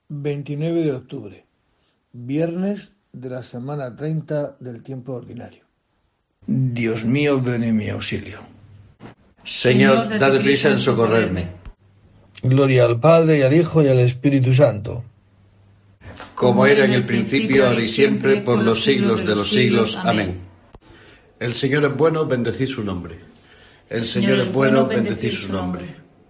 29 de octubre, viernes de la semana 30 del tiempo ordinario. Dios mío, ven en mi auxilio. Señor, dad prisa en socorrerme. Gloria al Padre, y al Hijo, y al Espíritu Santo. Como era en el principio, ahora y siempre, por los siglos de los siglos. Amén. El Señor es bueno, bendecid su nombre. El Señor es bueno, bendecid su nombre.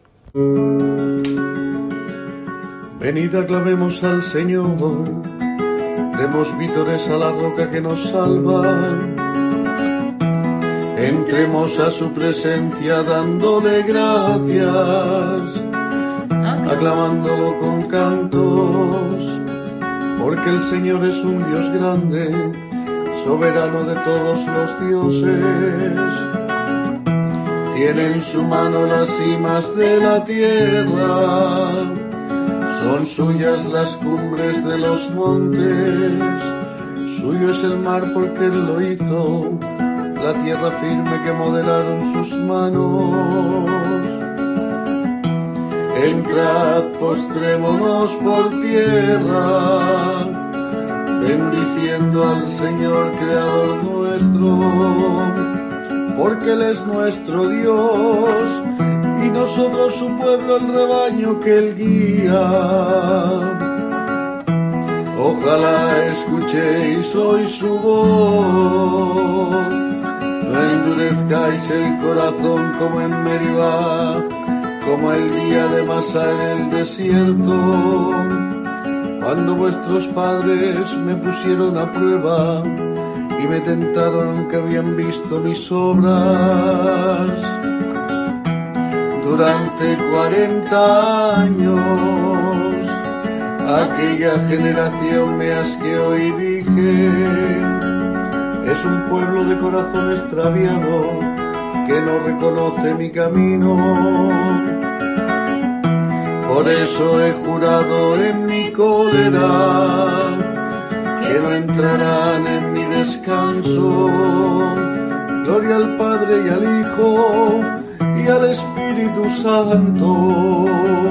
Venid, aclamemos al Señor, demos vítores a la roca que nos salva. Entremos a su presencia dándole gracias, aclamándolo con cantos, porque el Señor es un Dios grande, soberano de todos los dioses. Tiene en su mano las cimas de la tierra, son suyas las cumbres de los montes, suyo es el mar porque Él lo hizo, la tierra firme que modelaron sus manos. Entrad, postrémonos por tierra, bendiciendo al Señor Creador nuestro, porque Él es nuestro Dios, y nosotros su pueblo, el rebaño que Él guía. Ojalá escuchéis hoy su voz, no endurezcáis el corazón como en Meribá, como el día de Masá en el desierto, cuando vuestros padres me pusieron a prueba y me tentaron aunque habían visto mis obras. Durante 40 años aquella generación me asqueó y dije: es un pueblo de corazón extraviado que no reconoce mi camino. Por eso he jurado en mi cólera que no entrarán en mi descanso. Gloria al Padre y al Hijo y al Espíritu Santo,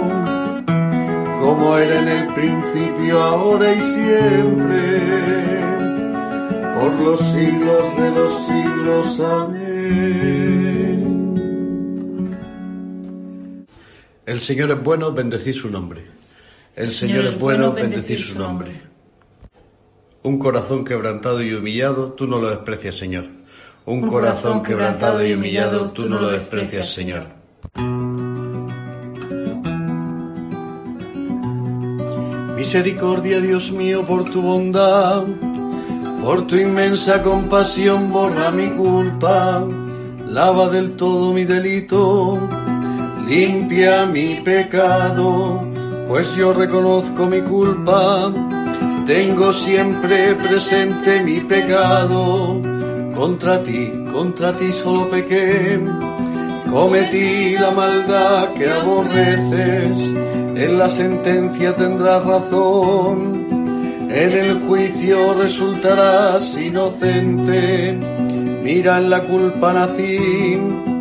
como era en el principio, ahora y siempre, por los siglos de los siglos. Amén. El Señor es bueno, bendecid su nombre. El Señor es bueno, bendecid su nombre. Un corazón quebrantado y humillado, tú no lo desprecias, Señor. Un corazón quebrantado y humillado, tú no lo desprecias, Señor. Misericordia, Dios mío, por tu bondad, por tu inmensa compasión, borra mi culpa, lava del todo mi delito, limpia mi pecado, pues yo reconozco mi culpa, tengo siempre presente mi pecado. Contra ti solo pequé, cometí la maldad que aborreces, en la sentencia tendrás razón, en el juicio resultarás inocente, mira en la culpa nací,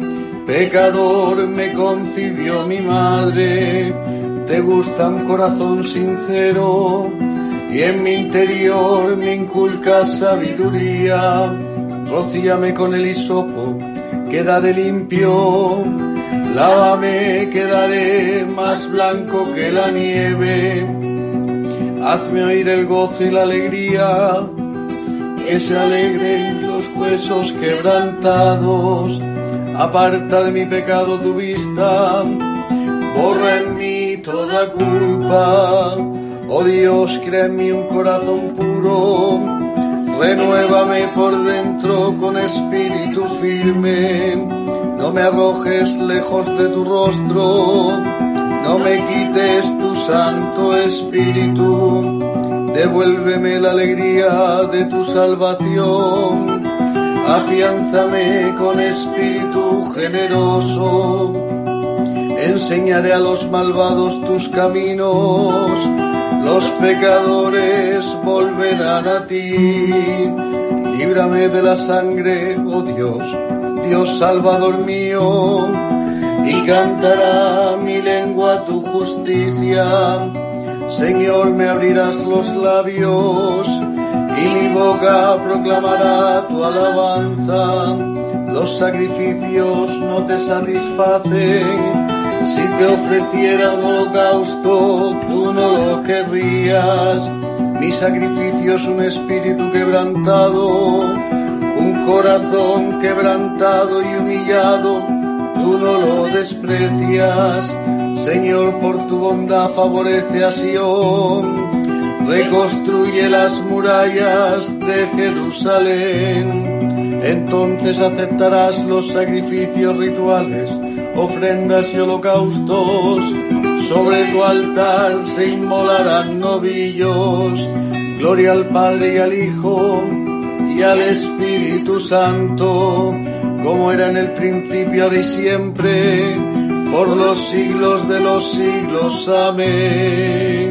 pecador me concibió mi madre, te gusta un corazón sincero, y en mi interior me inculcas sabiduría. Rocíame con el hisopo, quedaré limpio, lávame, quedaré más blanco que la nieve. Hazme oír el gozo y la alegría, que se alegren los huesos quebrantados. Aparta de mi pecado tu vista, borra en mí toda culpa. Oh Dios, crea en mí un corazón puro, renuévame por dentro con espíritu firme, no me arrojes lejos de tu rostro, no me quites tu santo espíritu, devuélveme la alegría de tu salvación, afiánzame con espíritu generoso, enseñaré a los malvados tus caminos, los pecadores volverán a ti. Líbrame de la sangre, oh Dios, Dios Salvador mío, y cantará mi lengua tu justicia. Señor, me abrirás los labios y mi boca proclamará tu alabanza. Los sacrificios no te satisfacen. Si te ofreciera un holocausto, tú no lo querrías. Mi sacrificio es un espíritu quebrantado, un corazón quebrantado y humillado, tú no lo desprecias. Señor, por tu bondad favorece a Sión, reconstruye las murallas de Jerusalén. Entonces aceptarás los sacrificios rituales, ofrendas y holocaustos. Sobre tu altar se inmolarán novillos. Gloria al Padre y al Hijo y al Espíritu Santo, como era en el principio, ahora y siempre, por los siglos de los siglos. Amén.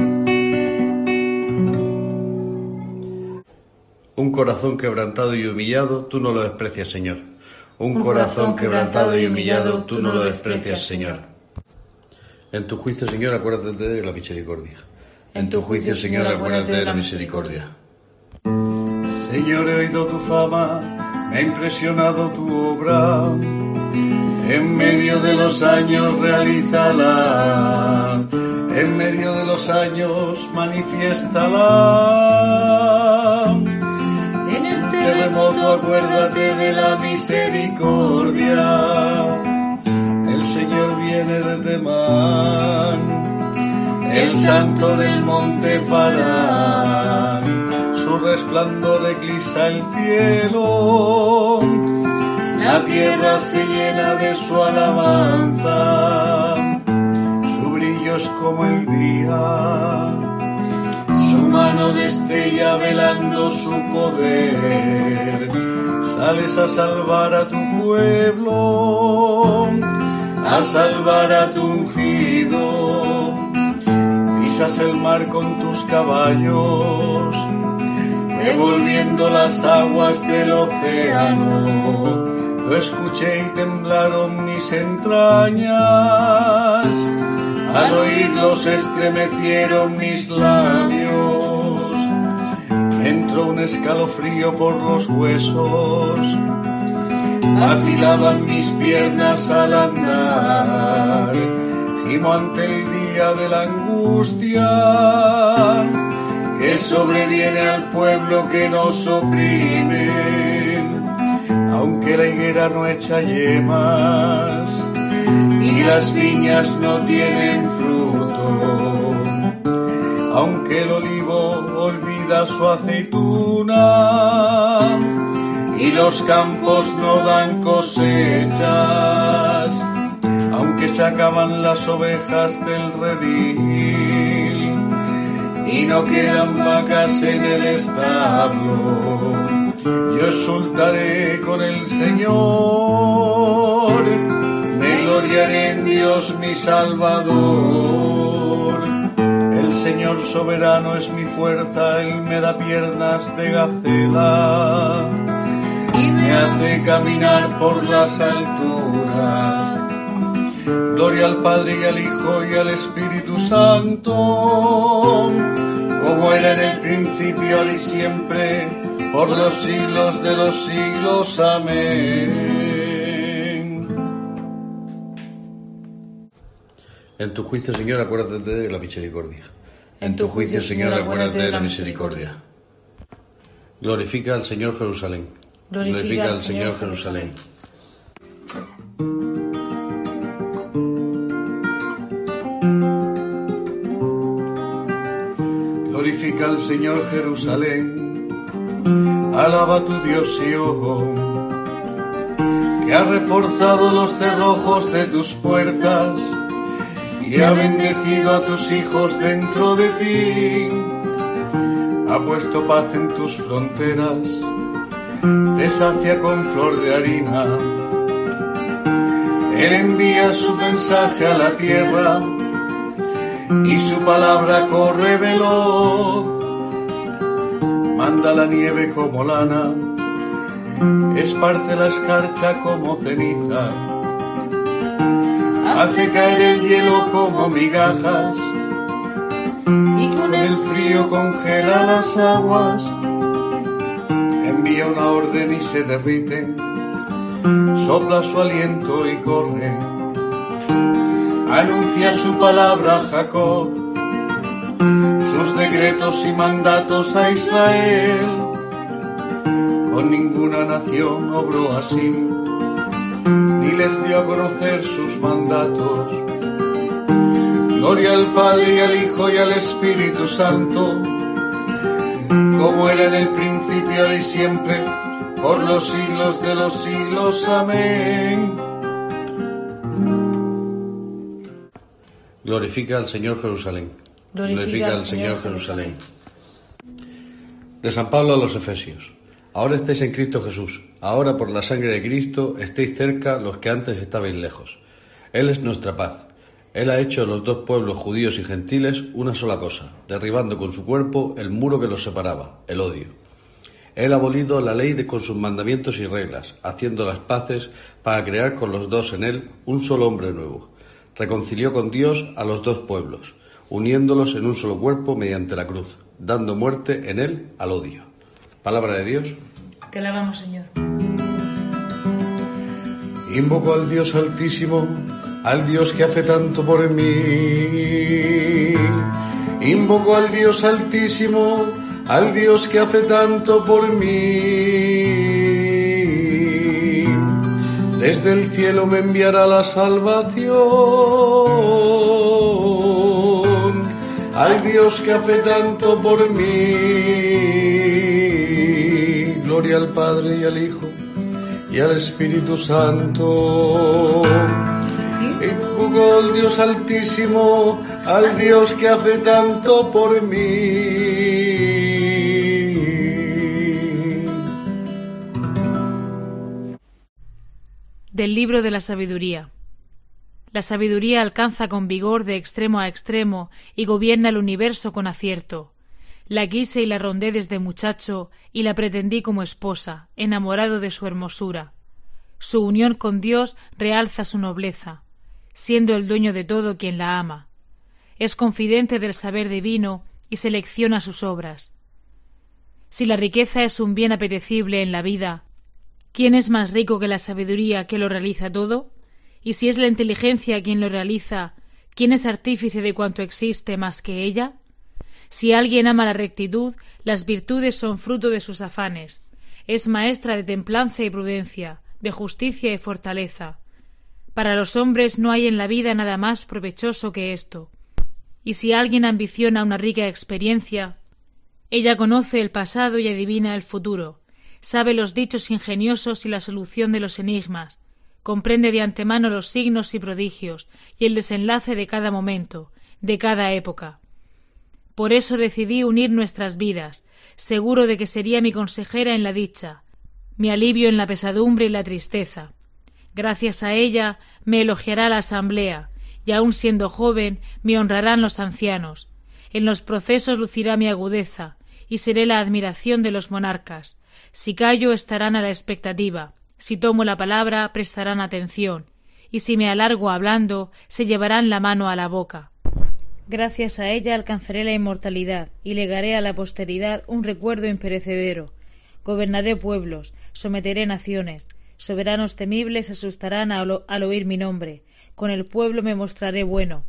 Un corazón quebrantado y humillado, tú no lo desprecias, Señor. Un corazón quebrantado y humillado, tú no lo desprecias, Señor. En tu juicio, Señor, acuérdate de la misericordia. En tu juicio, Señor, acuérdate de la misericordia. Señor, he oído tu fama, me ha impresionado tu obra. En medio de los años realízala, en medio de los años manifiéstala. En el terremoto acuérdate de la misericordia. El Señor viene de Temán, el santo del monte Farán. Su resplandor eclipsa el cielo, la tierra se llena de su alabanza. Su brillo es como el día, su mano destella velando su poder. Sales a salvar a tu pueblo, a salvar a tu ungido. Pisas el mar con tus caballos, revolviendo las aguas del océano. Lo escuché y temblaron mis entrañas, al oírlo se estremecieron mis labios. Entró un escalofrío por los huesos, vacilaban mis piernas al andar. Gimo ante el día de la angustia que sobreviene al pueblo que nos oprime. Aunque la higuera no echa yemas y las viñas no tienen fruto, aunque el olivo olvida su aceituna y los campos no dan cosechas, aunque se acaban las ovejas del redil y no quedan vacas en el establo, yo exultaré con el Señor, me gloriaré en Dios mi Salvador. El Señor soberano es mi fuerza, Él me da piernas de gacela y me hace caminar por las alturas. Gloria al Padre y al Hijo y al Espíritu Santo, como era en el principio, ahora y siempre, por los siglos de los siglos. Amén. En tu juicio, Señor, acuérdate de la misericordia. En tu juicio, Señor, acuérdate de la misericordia. Glorifica al Señor Jerusalén. Glorifica al Señor Jerusalén. Glorifica al Señor Jerusalén, alaba a tu Dios Sión, que ha reforzado los cerrojos de tus puertas y ha bendecido a tus hijos dentro de ti, ha puesto paz en tus fronteras, te sacia con flor de harina, Él envía su mensaje a la tierra y su palabra corre veloz, manda la nieve como lana, esparce la escarcha como ceniza, hace caer el hielo como migajas, con el frío congela las aguas, envía una orden y se derriten, sopla su aliento y corre, anuncia su palabra a Jacob, sus decretos y mandatos a Israel. Con ninguna nación obró así, ni les dio a conocer sus mandatos. Gloria al Padre y al Hijo y al Espíritu Santo, como era en el principio, ahora y siempre, por los siglos de los siglos. Amén. Glorifica al Señor Jerusalén. Glorifica al Señor Jerusalén. De San Pablo a los Efesios. Ahora estáis en Cristo Jesús. Ahora por la sangre de Cristo estéis cerca los que antes estabais lejos. Él es nuestra paz. Él ha hecho de los dos pueblos, judíos y gentiles, una sola cosa, derribando con su cuerpo el muro que los separaba, el odio. Él ha abolido la ley con sus mandamientos y reglas, haciendo las paces para crear con los dos en él un solo hombre nuevo. Reconcilió con Dios a los dos pueblos, uniéndolos en un solo cuerpo mediante la cruz, dando muerte en él al odio. Palabra de Dios. Te alabamos, Señor. Invoco al Dios Altísimo, al Dios que hace tanto por mí. Invoco al Dios Altísimo, al Dios que hace tanto por mí. Desde el cielo me enviará la salvación, al Dios que hace tanto por mí. Gloria al Padre y al Hijo y al Espíritu Santo. Invoco al Dios Altísimo, al Dios que hace tanto por mí. Del libro de la sabiduría. La sabiduría alcanza con vigor de extremo a extremo y gobierna el universo con acierto. La quise y la rondé desde muchacho y la pretendí como esposa, enamorado de su hermosura. Su unión con Dios realza su nobleza, siendo el dueño de todo quien la ama. Es confidente del saber divino y selecciona sus obras. Si la riqueza es un bien apetecible en la vida, ¿quién es más rico que la sabiduría que lo realiza todo? Y si es la inteligencia quien lo realiza, ¿quién es artífice de cuanto existe más que ella? Si alguien ama la rectitud, las virtudes son fruto de sus afanes. Es maestra de templanza y prudencia, de justicia y fortaleza. Para los hombres no hay en la vida nada más provechoso que esto. Y si alguien ambiciona una rica experiencia, ella conoce el pasado y adivina el futuro, sabe los dichos ingeniosos y la solución de los enigmas, comprende de antemano los signos y prodigios y el desenlace de cada momento, de cada época. Por eso decidí unir nuestras vidas, seguro de que sería mi consejera en la dicha, mi alivio en la pesadumbre y la tristeza. Gracias a ella me elogiará la asamblea, y aun siendo joven me honrarán los ancianos. En los procesos lucirá mi agudeza, y seré la admiración de los monarcas. Si callo estarán a la expectativa, si tomo la palabra prestarán atención, y si me alargo hablando se llevarán la mano a la boca. Gracias a ella alcanzaré la inmortalidad, y legaré a la posteridad un recuerdo imperecedero. Gobernaré pueblos, someteré naciones, soberanos temibles asustarán al oír mi nombre, con el pueblo me mostraré bueno,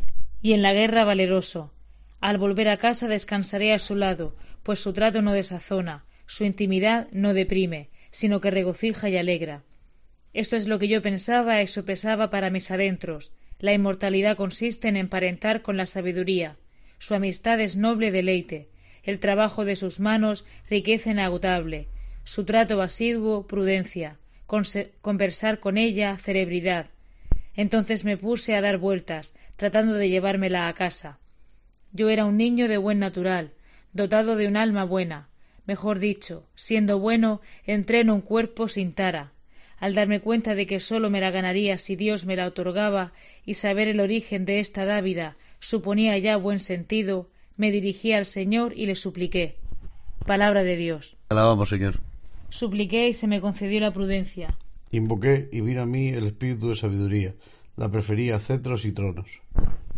y en la guerra valeroso. Al volver a casa descansaré a su lado, pues su trato no desazona, su intimidad no deprime, sino que regocija y alegra. Esto es lo que yo pensaba y sopesaba para mis adentros. La inmortalidad consiste en emparentar con la sabiduría. Su amistad es noble deleite, el trabajo de sus manos riqueza inagotable, su trato asiduo prudencia, conversar con ella celebridad. Entonces me puse a dar vueltas, tratando de llevármela a casa. Yo era un niño de buen natural, dotado de un alma buena. Mejor dicho, siendo bueno, entré en un cuerpo sin tara. Al darme cuenta de que sólo me la ganaría si Dios me la otorgaba y saber el origen de esta dávida suponía ya buen sentido, me dirigí al Señor y le supliqué. Palabra de Dios. Alabamos, Señor. Supliqué y se me concedió la prudencia. Invoqué y vino a mí el espíritu de sabiduría, la prefería a cetros y tronos.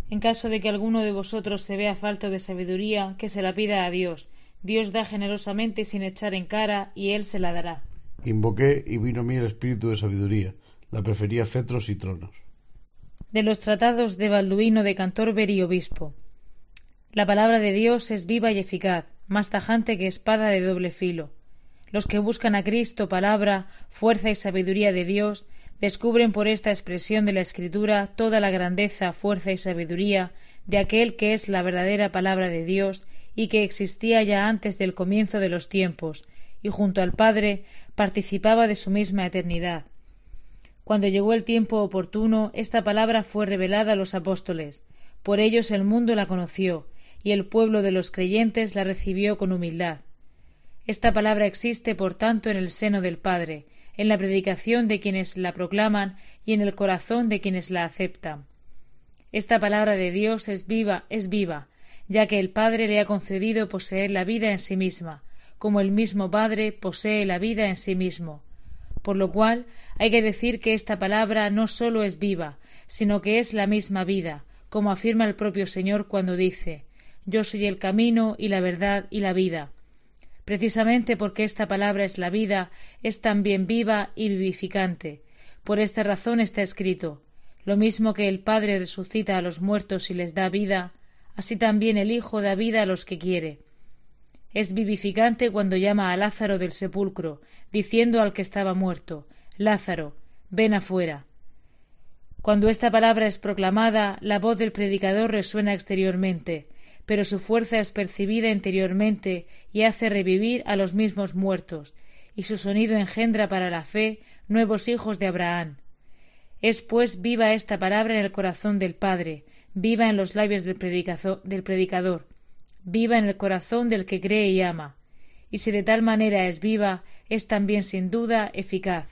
En caso de que alguno de vosotros se vea falto de sabiduría, que se la pida a Dios. Dios da generosamente sin echar en cara, y Él se la dará. Invoqué y vino a mí el espíritu de sabiduría. La prefería cetros y tronos. De los tratados de Balduino de Cantorberi, obispo. La palabra de Dios es viva y eficaz, más tajante que espada de doble filo. Los que buscan a Cristo, palabra, fuerza y sabiduría de Dios, descubren por esta expresión de la Escritura toda la grandeza, fuerza y sabiduría de aquel que es la verdadera palabra de Dios y que existía ya antes del comienzo de los tiempos, y junto al Padre participaba de su misma eternidad. Cuando llegó el tiempo oportuno, esta palabra fue revelada a los apóstoles. Por ellos el mundo la conoció, y el pueblo de los creyentes la recibió con humildad. Esta palabra existe, por tanto, en el seno del Padre, en la predicación de quienes la proclaman y en el corazón de quienes la aceptan. Esta palabra de Dios es viva, ya que el Padre le ha concedido poseer la vida en sí misma, como el mismo Padre posee la vida en sí mismo. Por lo cual hay que decir que esta palabra no sólo es viva, sino que es la misma vida, como afirma el propio Señor cuando dice: «Yo soy el camino y la verdad y la vida». Precisamente porque esta palabra es la vida, es también viva y vivificante. Por esta razón está escrito: lo mismo que el Padre resucita a los muertos y les da vida, así también el Hijo da vida a los que quiere. Es vivificante cuando llama a Lázaro del sepulcro, diciendo al que estaba muerto: Lázaro, ven afuera. Cuando esta palabra es proclamada, la voz del predicador resuena exteriormente, pero su fuerza es percibida interiormente y hace revivir a los mismos muertos, y su sonido engendra para la fe nuevos hijos de Abraham. Es pues viva esta palabra en el corazón del Padre, viva en los labios del predicador, viva en el corazón del que cree y ama, y si de tal manera es viva, es también sin duda eficaz.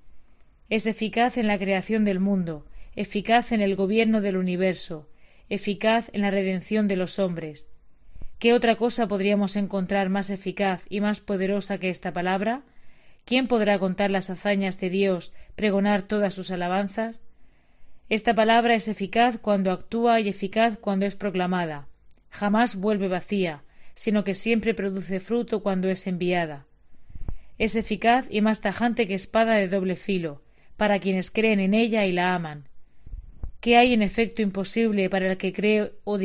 Es eficaz en la creación del mundo, eficaz en el gobierno del universo, eficaz en la redención de los hombres. ¿Qué otra cosa podríamos encontrar más eficaz y más poderosa que esta palabra? ¿Quién podrá contar las hazañas de Dios, pregonar todas sus alabanzas? Esta palabra es eficaz cuando actúa y eficaz cuando es proclamada. Jamás vuelve vacía, sino que siempre produce fruto cuando es enviada. Es eficaz y más tajante que espada de doble filo, para quienes creen en ella y la aman. ¿Qué hay en efecto imposible para el que cree o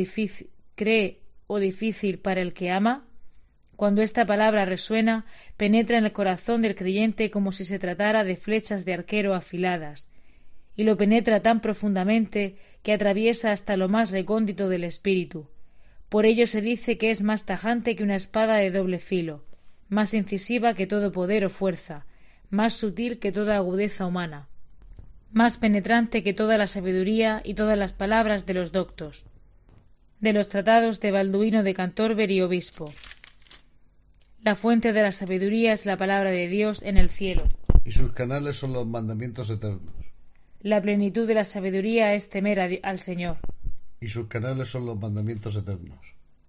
difícil para el que ama? Cuando esta palabra resuena, penetra en el corazón del creyente como si se tratara de flechas de arquero afiladas, y lo penetra tan profundamente que atraviesa hasta lo más recóndito del espíritu. Por ello se dice que es más tajante que una espada de doble filo, más incisiva que todo poder o fuerza, más sutil que toda agudeza humana, más penetrante que toda la sabiduría y todas las palabras de los doctos. De los tratados de Balduino de Cantorberi, obispo. La fuente de la sabiduría es la palabra de Dios en el cielo, y sus canales son los mandamientos eternos. La plenitud de la sabiduría es temer al Señor, y sus canales son los mandamientos eternos.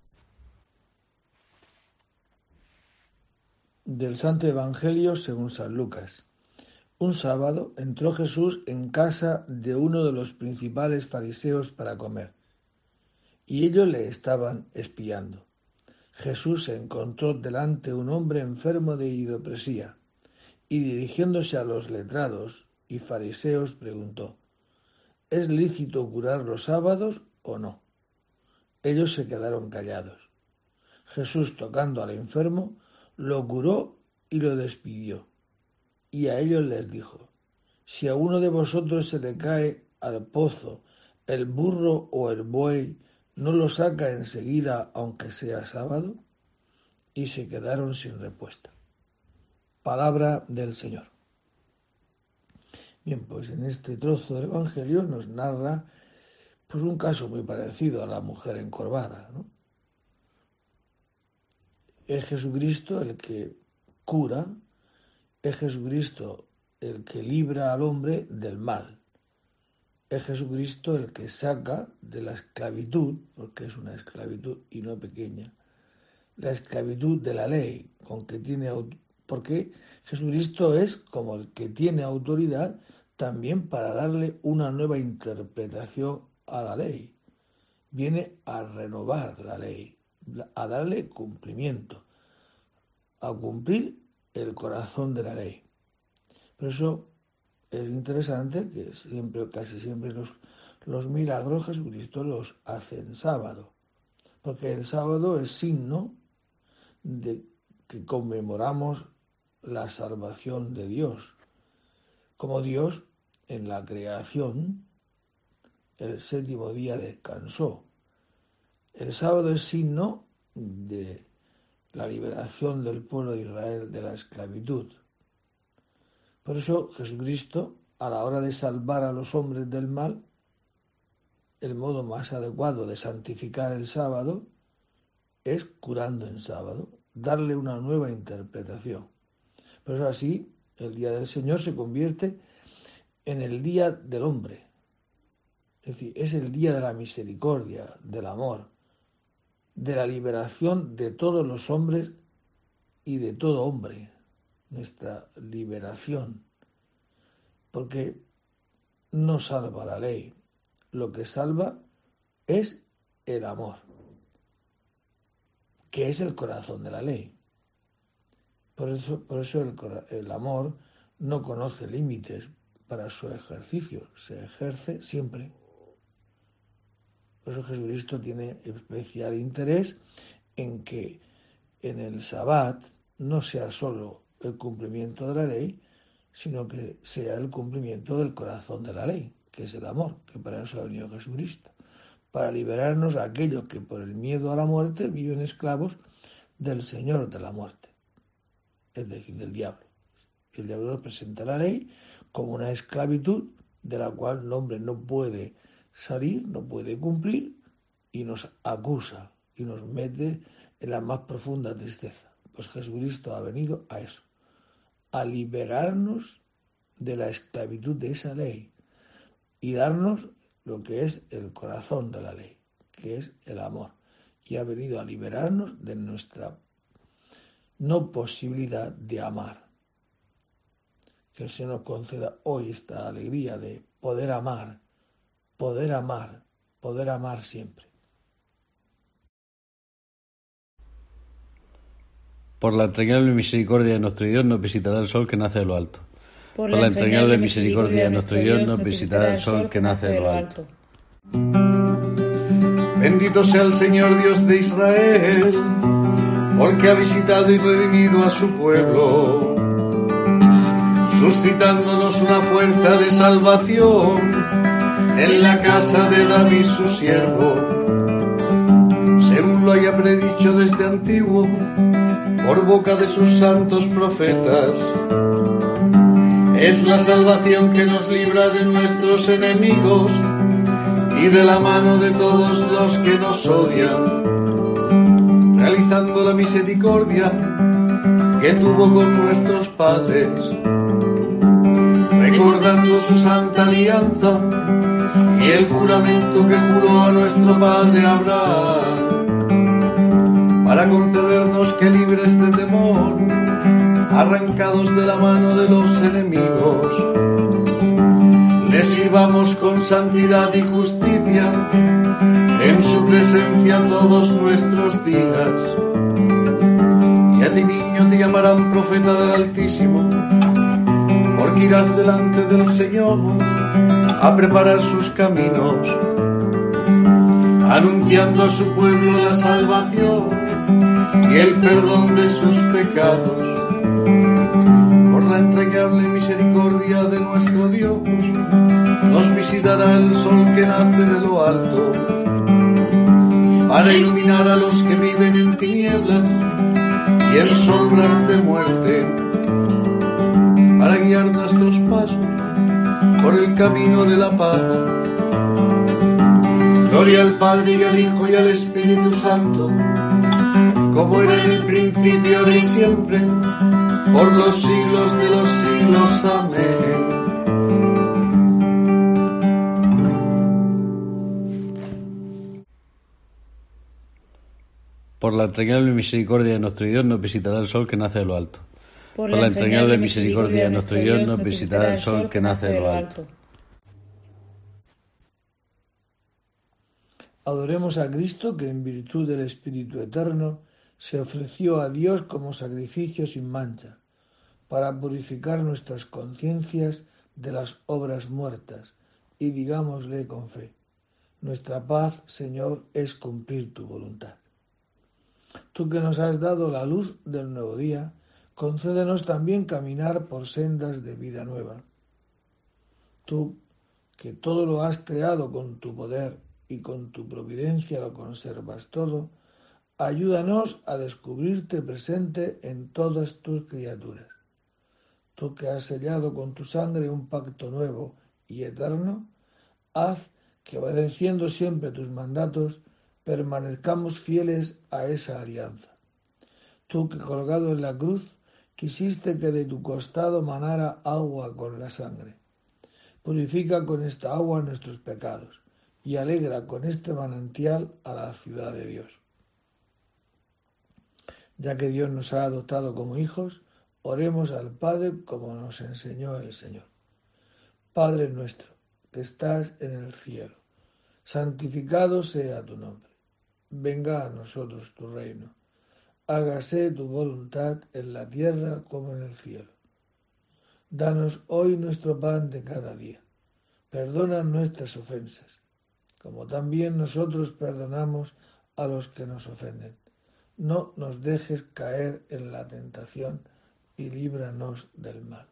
Del Santo Evangelio según San Lucas. Un sábado entró Jesús en casa de uno de los principales fariseos para comer, y ellos le estaban espiando. Jesús se encontró delante un hombre enfermo de hidropresía, y dirigiéndose a los letrados y fariseos preguntó: ¿es lícito curar los sábados o no? Ellos se quedaron callados. Jesús, tocando al enfermo, lo curó y lo despidió. Y a ellos les dijo: si a uno de vosotros se le cae al pozo el burro o el buey, ¿no lo saca enseguida aunque sea sábado? Y se quedaron sin respuesta. Palabra del Señor. Bien, pues en este trozo del Evangelio nos narra pues un caso muy parecido a la mujer encorvada, ¿no? Es Jesucristo el que cura, es Jesucristo el que libra al hombre del mal, es Jesucristo el que saca de la esclavitud, porque es una esclavitud y no pequeña, la esclavitud de la ley, porque Jesucristo es como el que tiene autoridad también para darle una nueva interpretación a la ley. viene a renovar la ley, a darle cumplimiento, a cumplir el corazón de la ley. Por eso es interesante que casi siempre los milagros Jesucristo los hace en sábado, porque el sábado es signo de que conmemoramos la salvación de Dios, como Dios en la creación el séptimo día descansó. El sábado es signo de la liberación del pueblo de Israel de la esclavitud. Por eso Jesucristo, a la hora de salvar a los hombres del mal, el modo más adecuado de santificar el sábado es curando en sábado, darle una nueva interpretación. Por eso así el día del Señor se convierte en el día del hombre. Es decir, es el día de la misericordia, del amor, de la liberación de todos los hombres y de todo hombre. Nuestra liberación. Porque no salva la ley. Lo que salva es el amor, que es el corazón de la ley. Por eso el amor no conoce límites para su ejercicio, se ejerce siempre. Por eso Jesucristo tiene especial interés en que en el Sabbat no sea solo el cumplimiento de la ley, sino que sea el cumplimiento del corazón de la ley, que es el amor, que para eso ha venido Jesucristo, para liberarnos a aquellos que por el miedo a la muerte viven esclavos del Señor de la muerte, es decir, del diablo. El diablo nos presenta la ley como una esclavitud de la cual el hombre no puede salir, no puede cumplir, y nos acusa y nos mete en la más profunda tristeza. Pues Jesucristo ha venido a eso, a liberarnos de la esclavitud de esa ley y darnos lo que es el corazón de la ley, que es el amor. Y ha venido a liberarnos de nuestra no posibilidad de amar. Que el Señor nos conceda hoy esta alegría de poder amar siempre. Por la entrañable misericordia de nuestro Dios nos visitará el sol que nace de lo alto. Por la entrañable misericordia de nuestro Dios nos visitará el sol que nace de lo alto. Bendito sea el Señor Dios de Israel, porque ha visitado y redimido a su pueblo, suscitándonos una fuerza de salvación en la casa de David su siervo, según lo haya predicho desde antiguo por boca de sus santos profetas. Es la salvación que nos libra de nuestros enemigos y de la mano de todos los que nos odian, realizando la misericordia que tuvo con nuestros padres, recordando su santa alianza y el juramento que juró a nuestro padre Abraham, para concedernos que libres de temor, arrancados de la mano de los enemigos, le sirvamos con santidad y justicia en su presencia todos nuestros días. Y a ti, niño, te llamarán profeta del Altísimo, porque irás delante del Señor a preparar sus caminos, anunciando a su pueblo la salvación y el perdón de sus pecados. Por la entrañable misericordia de nuestro Dios, nos visitará el sol que nace de lo alto, para iluminar a los que viven en tinieblas y en sombras de muerte, para guiar nuestros pasos por el camino de la paz. Gloria al Padre y al Hijo y al Espíritu Santo, como era en el principio, ahora y siempre, por los siglos de los siglos. Amén. Por la entrañable misericordia de nuestro Dios nos visitará el sol que nace de lo alto. Por la entrañable misericordia de nuestro Dios nos visitará el sol que nace de lo alto. Adoremos a Cristo, que en virtud del Espíritu Eterno se ofreció a Dios como sacrificio sin mancha, para purificar nuestras conciencias de las obras muertas, y digámosle con fe: nuestra paz, Señor, es cumplir tu voluntad. Tú que nos has dado la luz del nuevo día, concédenos también caminar por sendas de vida nueva. Tú que todo lo has creado con tu poder y con tu providencia lo conservas todo, ayúdanos a descubrirte presente en todas tus criaturas. Tú que has sellado con tu sangre un pacto nuevo y eterno, haz que, obedeciendo siempre tus mandatos, permanezcamos fieles a esa alianza. Tú que, colgado en la cruz, quisiste que de tu costado manara agua con la sangre. Purifica con esta agua nuestros pecados y alegra con este manantial a la ciudad de Dios. Ya que Dios nos ha adoptado como hijos, oremos al Padre como nos enseñó el Señor. Padre nuestro, que estás en el cielo, santificado sea tu nombre. Venga a nosotros tu reino. Hágase tu voluntad en la tierra como en el cielo. Danos hoy nuestro pan de cada día. Perdona nuestras ofensas, como también nosotros perdonamos a los que nos ofenden. No nos dejes caer en la tentación y líbranos del mal.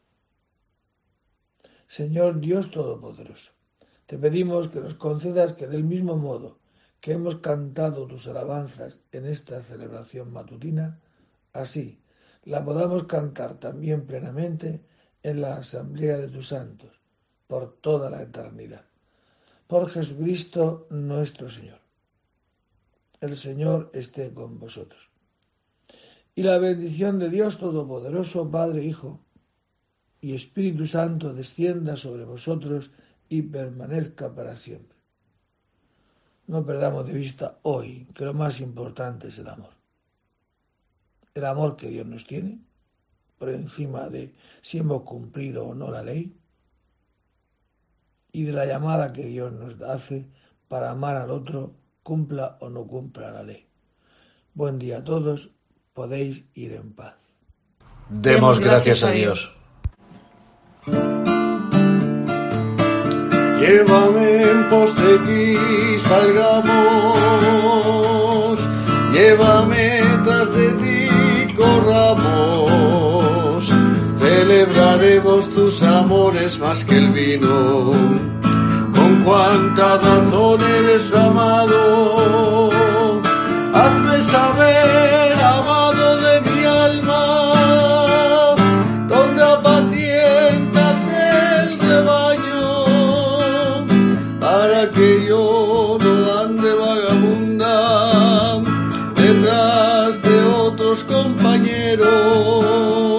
Señor Dios Todopoderoso, te pedimos que nos concedas que del mismo modo que hemos cantado tus alabanzas en esta celebración matutina, así la podamos cantar también plenamente en la asamblea de tus santos, por toda la eternidad. Por Jesucristo nuestro Señor. El Señor esté con vosotros. Y la bendición de Dios Todopoderoso, Padre, Hijo y Espíritu Santo descienda sobre vosotros y permanezca para siempre. No perdamos de vista hoy que lo más importante es el amor. El amor que Dios nos tiene, por encima de si hemos cumplido o no la ley, y de la llamada que Dios nos hace para amar al otro, cumpla o no cumpla la ley. Buen día a todos, podéis ir en paz. Demos gracias a Dios. Llévame en pos de ti, salgamos, llévame tras de ti, corramos, celebraremos tus amores más que el vino, con cuánta razón eres amado, hazme saber, amado de mi alma, donde apacientas el rebaño, para que yo no ande vagabunda detrás de otros compañeros.